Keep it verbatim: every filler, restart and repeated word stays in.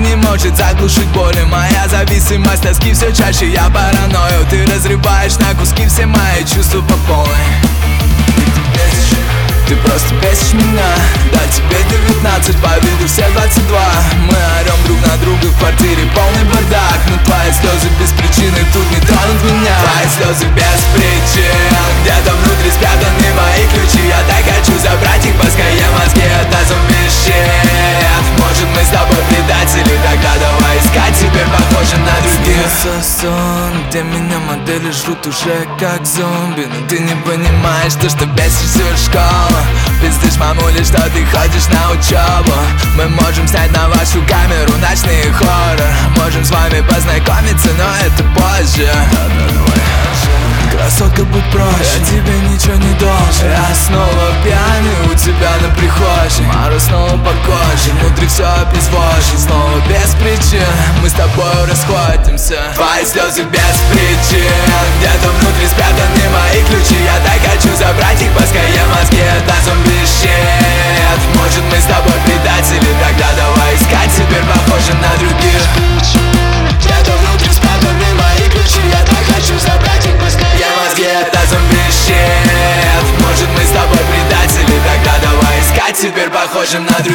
не может заглушить боли. Моя зависимость, тоски все чаще, я параною. Ты разрываешь на куски все мои чувства по полной. Ты просто бесишь меня. Да, тебе девятнадцать, по виду все двадцать два. Мы орем друг на друга в квартире, полный бардак. Но твои слезы без причины тут не тронут меня. Твои слезы без причин, где-то внутри спрятаны мои ключи. Я так хочу забрать их, поскорее мозги отдастся в щит. Может, мы с тобой предатели, тогда давай искать. Теперь похожи на других. Сон, где меня модели жрут уже как зомби. Но ты не понимаешь то, что бесишь всю школу. Пиздишь, мамуля, что ты ходишь на учебу. Мы можем снять на вашу камеру ночные хоррор. Можем с вами познакомиться, но это позже. Красотка, будь проще, я тебе ничего не должен. Я снова пьяный у тебя на прихожей. Мара снова по коже, внутри все обезвожен. Снова без причин мы с тобой расходимся. Твои слезы без причин, где-то внутри спрятаны мои ключи. Я так хочу забрать их, поскорее мозги отдастся в щит. Может, мы с тобой предатели, тогда давай искать. Теперь похожи на других. Где-то внутри спрятаны мои ключи. Я так хочу забрать их, поскорее мозги отдастся в щит. Может, мы с тобой предатели, тогда давай искать. Теперь похожим на других.